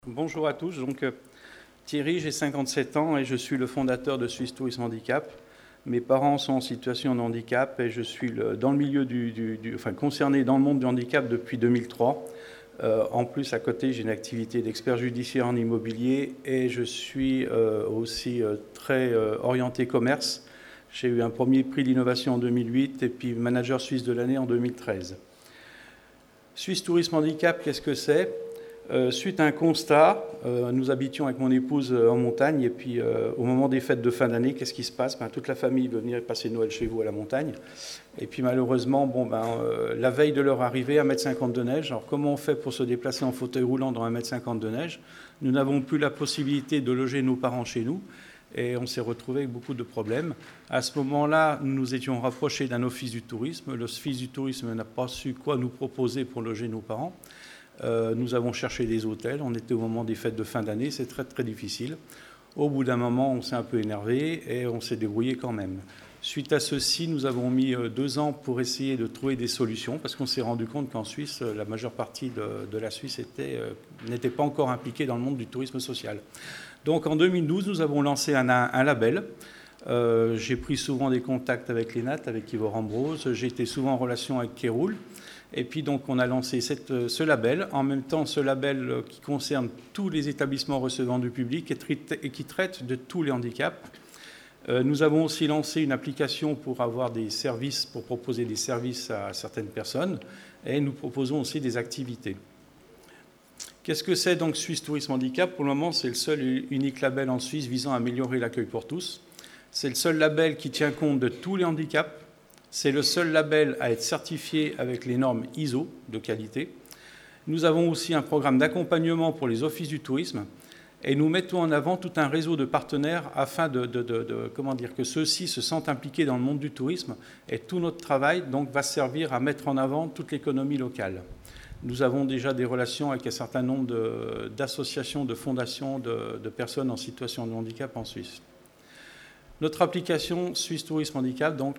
Bonjour à tous, Thierry, j'ai 57 ans et je suis le fondateur de Suisse Tourisme Handicap. Mes parents sont en situation de handicap et je suis dans le milieu concerné dans le monde du handicap depuis 2003. En plus, à côté, j'ai une activité d'expert judiciaire en immobilier et je suis aussi très orienté commerce. J'ai eu un premier prix d'innovation en 2008 et puis manager suisse de l'année en 2013. Suisse Tourisme Handicap, qu'est-ce que c'est ? Suite à un constat, nous habitions avec mon épouse en montagne et puis au moment des fêtes de fin d'année, qu'est-ce qui se passe ? Toute la famille veut venir passer Noël chez vous à la montagne. Et puis malheureusement, la veille de leur arrivée, 1,50 m de neige. Alors comment on fait pour se déplacer en fauteuil roulant dans 1,50 m de neige ? Nous n'avons plus la possibilité de loger nos parents chez nous et on s'est retrouvé avec beaucoup de problèmes. À ce moment-là, nous nous étions rapprochés d'un office du tourisme. L'office du tourisme n'a pas su quoi nous proposer pour loger nos parents. Nous avons cherché des hôtels, on était au moment des fêtes de fin d'année, c'est très très difficile. Au bout d'un moment, on s'est un peu énervé et on s'est débrouillé quand même. Suite à ceci, nous avons mis 2 ans pour essayer de trouver des solutions parce qu'on s'est rendu compte qu'en Suisse, la majeure partie de la Suisse n'était pas encore impliquée dans le monde du tourisme social. Donc en 2012, nous avons lancé un label. J'ai pris souvent des contacts avec l'ENAT, avec Yves Rambrose, j'ai été souvent en relation avec Kéroul. Et puis donc on a lancé ce label. En même temps, ce label qui concerne tous les établissements recevant du public et qui traite de tous les handicaps. Nous avons aussi lancé une application pour avoir des services, pour proposer des services à certaines personnes. Et nous proposons aussi des activités. Qu'est-ce que c'est donc Suisse Tourisme Handicap ? Pour le moment, c'est le seul et unique label en Suisse visant à améliorer l'accueil pour tous. C'est le seul label qui tient compte de tous les handicaps. C'est le seul label à être certifié avec les normes ISO de qualité. Nous avons aussi un programme d'accompagnement pour les offices du tourisme et nous mettons en avant tout un réseau de partenaires afin que ceux-ci se sentent impliqués dans le monde du tourisme. Et tout notre travail donc, va servir à mettre en avant toute l'économie locale. Nous avons déjà des relations avec un certain nombre d'associations, de fondations, de personnes en situation de handicap en Suisse. Notre application Suisse Tourisme Handicap, donc,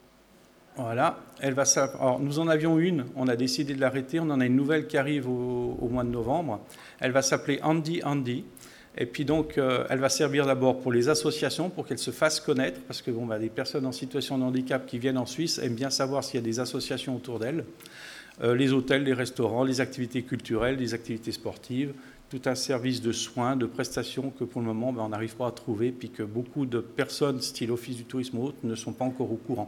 voilà, alors, nous en avions une, on a décidé de l'arrêter, on en a une nouvelle qui arrive au mois de novembre. Elle va s'appeler Handy Handy. Et puis donc, elle va servir d'abord pour les associations, pour qu'elles se fassent connaître, parce que des personnes en situation de handicap qui viennent en Suisse aiment bien savoir s'il y a des associations autour d'elles. Les hôtels, les restaurants, les activités culturelles, les activités sportives, tout un service de soins, de prestations que pour le moment, on n'arrive pas à trouver, puis que beaucoup de personnes, style Office du tourisme ou autres, ne sont pas encore au courant.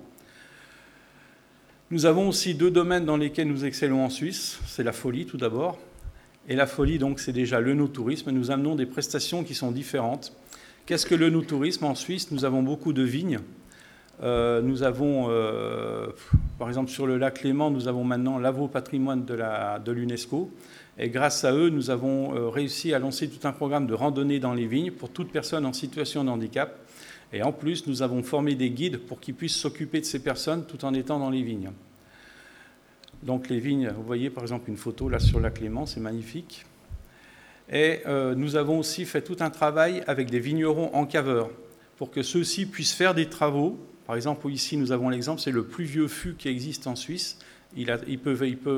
Nous avons aussi 2 domaines dans lesquels nous excellons en Suisse. C'est la folie tout d'abord. Et la folie, donc, c'est déjà le no-tourisme. Nous amenons des prestations qui sont différentes. Qu'est-ce que le no-tourisme en Suisse ? Nous avons beaucoup de vignes. Nous avons, par exemple, sur le lac Léman, nous avons maintenant l'AVO patrimoine de l'UNESCO. Et grâce à eux, nous avons réussi à lancer tout un programme de randonnée dans les vignes pour toute personne en situation de handicap. Et en plus, nous avons formé des guides pour qu'ils puissent s'occuper de ces personnes tout en étant dans les vignes. Donc les vignes, vous voyez par exemple une photo là sur le lac Léman, c'est magnifique. Et nous avons aussi fait tout un travail avec des vignerons encaveurs pour que ceux-ci puissent faire des travaux. Par exemple, ici nous avons l'exemple, c'est le plus vieux fût qui existe en Suisse. Il a plus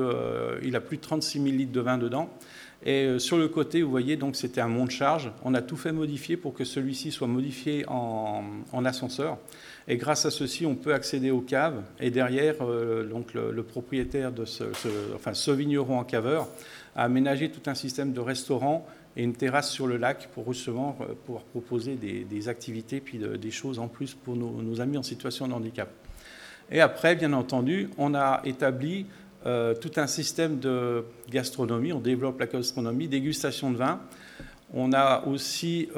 de 36 000 litres de vin dedans. Et sur le côté, vous voyez, donc c'était un monte-charge. On a tout fait modifier pour que celui-ci soit modifié en ascenseur. Et grâce à ceci, on peut accéder aux caves. Et derrière, donc le propriétaire de ce vigneron en caveur a aménagé tout un système de restaurant et une terrasse sur le lac pour justement pouvoir proposer des activités puis des choses en plus pour nos amis en situation de handicap. Et après, bien entendu, on a établi tout un système de gastronomie. On développe la gastronomie, dégustation de vin. On a aussi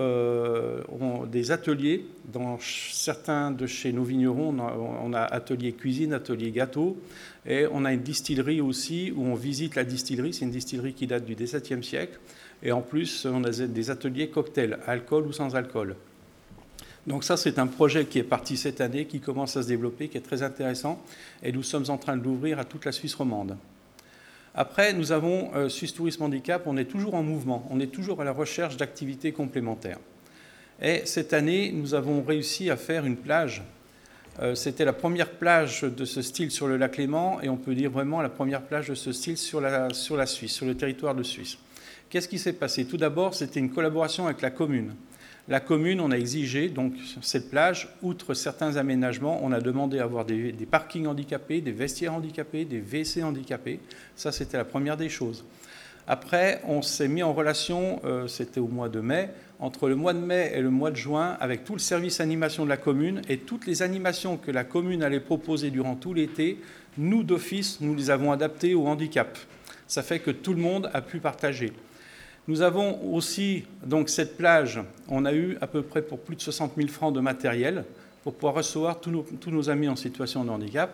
des ateliers. Dans certains de chez nos vignerons, on a atelier cuisine, atelier gâteau. Et on a une distillerie aussi où on visite la distillerie. C'est une distillerie qui date du XVIIe siècle. Et en plus, on a des ateliers cocktails, alcool ou sans alcool. Donc ça, c'est un projet qui est parti cette année, qui commence à se développer, qui est très intéressant. Et nous sommes en train de l'ouvrir à toute la Suisse romande. Après, nous avons Suisse Tourisme Handicap, on est toujours en mouvement, on est toujours à la recherche d'activités complémentaires. Et cette année, nous avons réussi à faire une plage. C'était la première plage de ce style sur le lac Léman, et on peut dire vraiment la première plage de ce style sur la Suisse, sur le territoire de Suisse. Qu'est-ce qui s'est passé? Tout d'abord, c'était une collaboration avec la commune. La commune, on a exigé, donc, sur cette plage, outre certains aménagements, on a demandé à avoir des parkings handicapés, des vestiaires handicapés, des WC handicapés. Ça, c'était la première des choses. Après, on s'est mis en relation, c'était au mois de mai, entre le mois de mai et le mois de juin, avec tout le service animation de la commune et toutes les animations que la commune allait proposer durant tout l'été, nous, d'office, nous les avons adaptées au handicap. Ça fait que tout le monde a pu partager. Nous avons aussi, donc, cette plage, on a eu à peu près pour plus de 60 000 francs de matériel pour pouvoir recevoir tous nos amis en situation de handicap.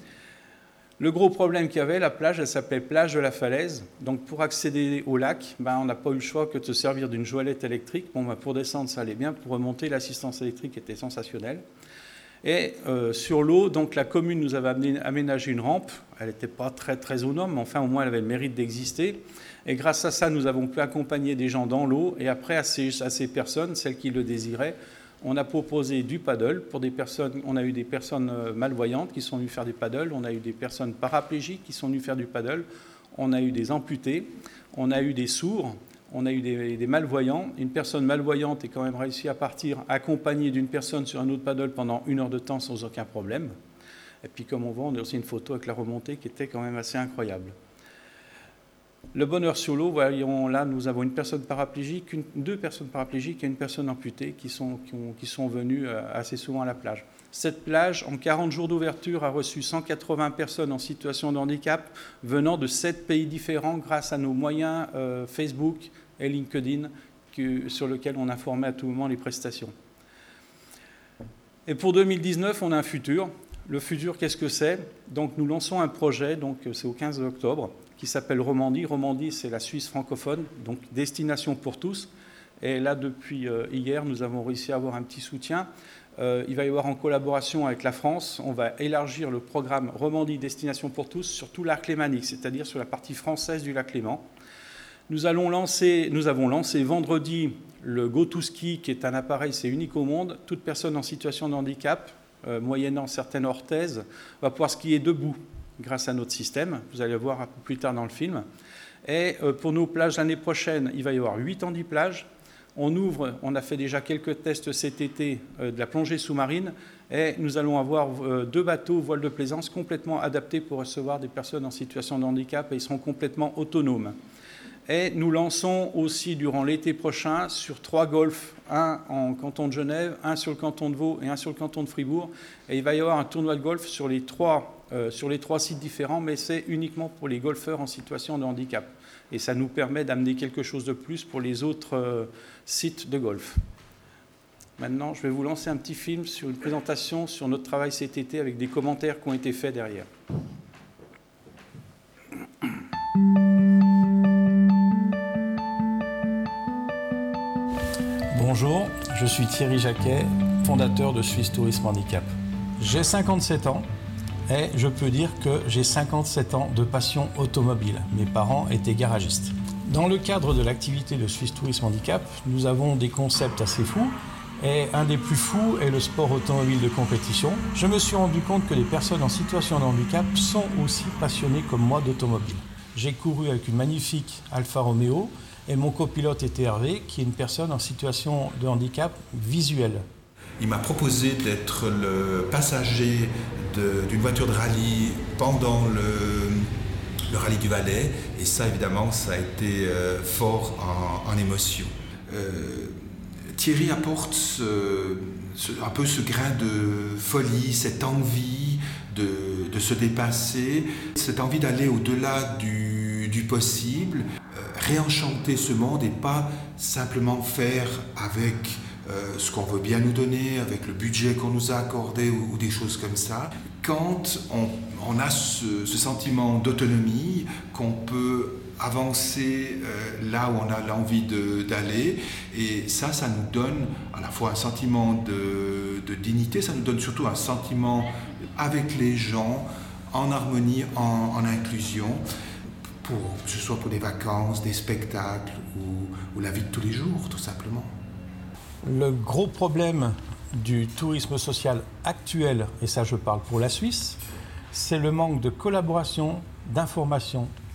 Le gros problème qu'il y avait, la plage, elle s'appelait Plage de la Falaise. Donc, pour accéder au lac, on n'a pas eu le choix que de se servir d'une joëlette électrique. Pour descendre, ça allait bien. Pour remonter, l'assistance électrique était sensationnelle. Et sur l'eau, donc, la commune nous avait aménagé une rampe. Elle n'était pas très, très aux normes, mais enfin, au moins, elle avait le mérite d'exister. Et grâce à ça, nous avons pu accompagner des gens dans l'eau. Et après, à ces personnes, celles qui le désiraient, on a proposé du paddle pour des personnes. On a eu des personnes malvoyantes qui sont venues faire du paddle. On a eu des personnes paraplégiques qui sont venues faire du paddle. On a eu des amputés. On a eu des sourds. On a eu des malvoyants. Une personne malvoyante est quand même réussi à partir accompagnée d'une personne sur un autre paddle pendant 1 heure de temps sans aucun problème. Et puis, comme on voit, on a aussi une photo avec la remontée qui était quand même assez incroyable. Le bonheur sur l'eau, voyons là, nous avons une personne paraplégique, 2 personnes paraplégiques et une personne amputée qui sont venues assez souvent à la plage. Cette plage, en 40 jours d'ouverture, a reçu 180 personnes en situation de handicap venant de 7 pays différents grâce à nos moyens Facebook et LinkedIn sur lesquels on informait à tout moment les prestations. Et pour 2019, on a un futur. Le futur, qu'est-ce que c'est? Donc, nous lançons un projet, donc c'est au 15 octobre, qui s'appelle Romandie. Romandie, c'est la Suisse francophone, donc destination pour tous. Et là, depuis hier, nous avons réussi à avoir un petit soutien. Il va y avoir en collaboration avec la France, on va élargir le programme Romandie Destination pour tous sur tout l'arc lémanique, c'est-à-dire sur la partie française du lac Léman. Nous avons lancé vendredi le GoToSki, qui est un appareil, c'est unique au monde. Toute personne en situation de handicap, moyennant certaines orthèses, va pouvoir skier debout grâce à notre système. Vous allez voir un peu plus tard dans le film. Et pour nos plages l'année prochaine, il va y avoir 8 handiplages. On a fait déjà quelques tests cet été de la plongée sous-marine et nous allons avoir 2 bateaux voiles de plaisance complètement adaptés pour recevoir des personnes en situation de handicap et ils seront complètement autonomes. Et nous lançons aussi durant l'été prochain sur 3 golfs, un en canton de Genève, un sur le canton de Vaud et un sur le canton de Fribourg. Et il va y avoir un tournoi de golf sur les 3 sites différents, mais c'est uniquement pour les golfeurs en situation de handicap. Et ça nous permet d'amener quelque chose de plus pour les autres sites de golf. Maintenant, je vais vous lancer un petit film sur une présentation sur notre travail cet été avec des commentaires qui ont été faits derrière. Bonjour, je suis Thierry Jacquet, fondateur de Suisse Tourisme Handicap. J'ai 57 ans et je peux dire que j'ai 57 ans de passion automobile. Mes parents étaient garagistes. Dans le cadre de l'activité de Suisse Tourisme Handicap, nous avons des concepts assez fous et un des plus fous est le sport automobile de compétition. Je me suis rendu compte que les personnes en situation de handicap sont aussi passionnées comme moi d'automobile. J'ai couru avec une magnifique Alfa Romeo et mon copilote était Hervé, qui est une personne en situation de handicap visuel. Il m'a proposé d'être le passager d'une voiture de rallye pendant le rallye du Valais. Et ça, évidemment, ça a été fort en émotion. Thierry apporte un peu ce grain de folie, cette envie de se dépasser, cette envie d'aller au-delà du possible, réenchanter ce monde et pas simplement faire avec ce qu'on veut bien nous donner, avec le budget qu'on nous a accordé ou des choses comme ça. Quand on a ce sentiment d'autonomie, qu'on peut avancer là où on a l'envie d'aller, et ça nous donne à la fois un sentiment de dignité, ça nous donne surtout un sentiment avec les gens, en harmonie, en inclusion, que ce soit pour des vacances, des spectacles ou la vie de tous les jours, tout simplement. Le gros problème du tourisme social actuel, et ça je parle pour la Suisse, c'est le manque de collaboration, d'information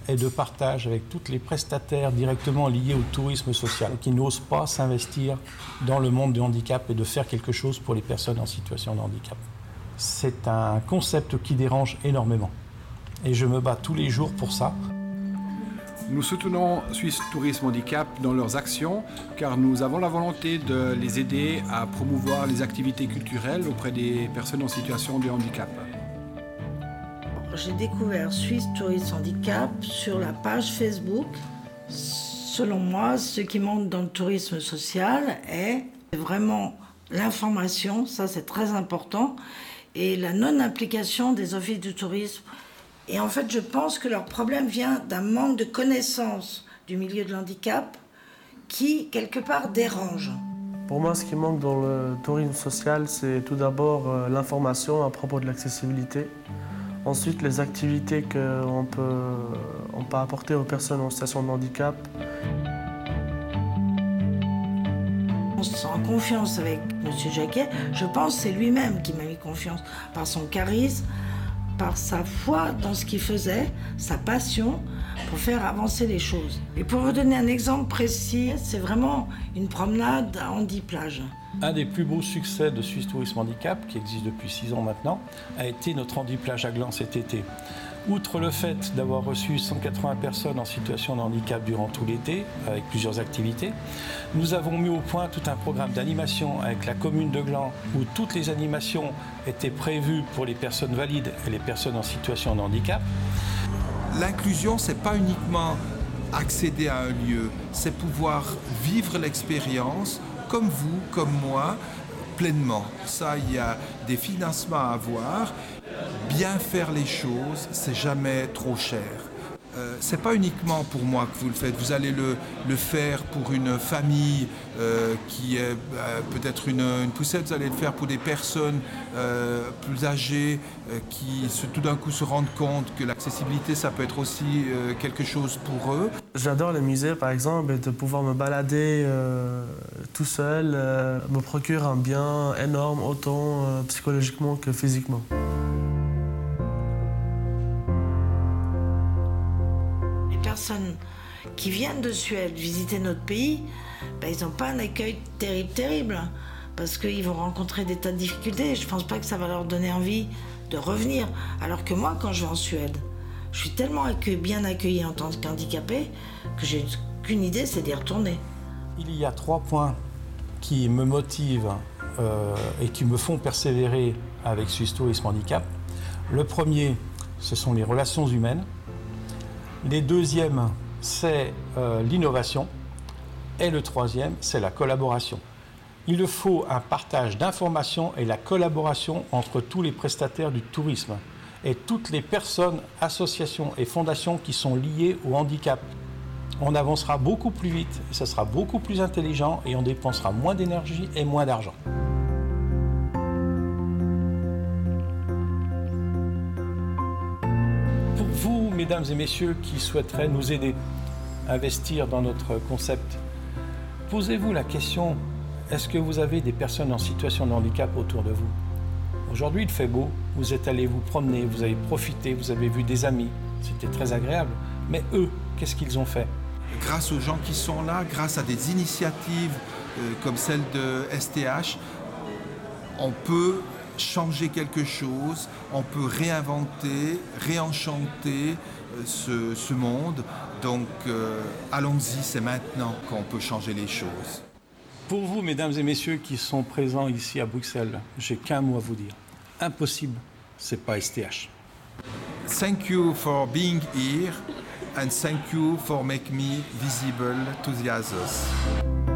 et de partage avec tous les prestataires directement liés au tourisme social qui n'osent pas s'investir dans le monde du handicap et de faire quelque chose pour les personnes en situation de handicap. C'est un concept qui dérange énormément et je me bats tous les jours pour ça. Nous soutenons Swiss Tourisme Handicap dans leurs actions car nous avons la volonté de les aider à promouvoir les activités culturelles auprès des personnes en situation de handicap. J'ai découvert Swiss Tourisme Handicap sur la page Facebook. Selon moi, ce qui manque dans le tourisme social est vraiment l'information, ça c'est très important, et la non-implication des offices du tourisme. Et en fait, je pense que leur problème vient d'un manque de connaissance du milieu de l'handicap qui, quelque part, dérange. Pour moi, ce qui manque dans le tourisme social, c'est tout d'abord l'information à propos de l'accessibilité. Ensuite, les activités qu'on peut apporter aux personnes en situation de handicap. On se sent en confiance avec M. Jacquet. Je pense que c'est lui-même qui m'a mis confiance par son charisme, par sa foi dans ce qu'il faisait, sa passion pour faire avancer les choses. Et pour vous donner un exemple précis, c'est vraiment une promenade à handi-plage. Un des plus beaux succès de Swiss Tourisme Handicap, qui existe depuis 6 ans maintenant, a été notre handi-plage à Gland cet été. Outre le fait d'avoir reçu 180 personnes en situation de handicap durant tout l'été, avec plusieurs activités, nous avons mis au point tout un programme d'animation avec la commune de Gland, où toutes les animations étaient prévues pour les personnes valides et les personnes en situation de handicap. L'inclusion, ce n'est pas uniquement accéder à un lieu, c'est pouvoir vivre l'expérience comme vous, comme moi, pleinement. Ça, il y a des financements à avoir. Bien faire les choses, c'est jamais trop cher. C'est pas uniquement pour moi que vous le faites. Vous allez le faire pour une famille qui est peut-être une poussette. Vous allez le faire pour des personnes plus âgées qui tout d'un coup se rendent compte que l'accessibilité, ça peut être aussi quelque chose pour eux. J'adore les musées, par exemple, et de pouvoir me balader tout seul me procure un bien énorme, autant psychologiquement que physiquement. Personnes qui viennent de Suède visiter notre pays, ils n'ont pas un accueil terrible, parce qu'ils vont rencontrer des tas de difficultés. Je ne pense pas que ça va leur donner envie de revenir. Alors que moi, quand je vais en Suède, je suis tellement bien accueillie en tant qu'handicapée que j'ai qu'une idée, c'est d'y retourner. Il y a 3 points qui me motivent et qui me font persévérer avec Swiss Tourisme Handicap. Le premier, ce sont les relations humaines. Les deuxièmes, c'est l'innovation. Et le troisième, c'est la collaboration. Il faut un partage d'informations et la collaboration entre tous les prestataires du tourisme et toutes les personnes, associations et fondations qui sont liées au handicap. On avancera beaucoup plus vite, et ça sera beaucoup plus intelligent et on dépensera moins d'énergie et moins d'argent. Mesdames et messieurs qui souhaiteraient nous aider à investir dans notre concept, posez-vous la question, est-ce que vous avez des personnes en situation de handicap autour de vous? Aujourd'hui, il fait beau, vous êtes allés vous promener, vous avez profité, vous avez vu des amis, c'était très agréable. Mais eux, qu'est-ce qu'ils ont fait? Grâce aux gens qui sont là, grâce à des initiatives comme celle de STH, on peut changer quelque chose, on peut réinventer, réenchanter ce monde. Donc allons-y, c'est maintenant qu'on peut changer les choses. Pour vous, mesdames et messieurs qui sont présents ici à Bruxelles, j'ai qu'un mot à vous dire. Impossible, c'est pas STH. Thank you for being here and thank you for making me visible to the others.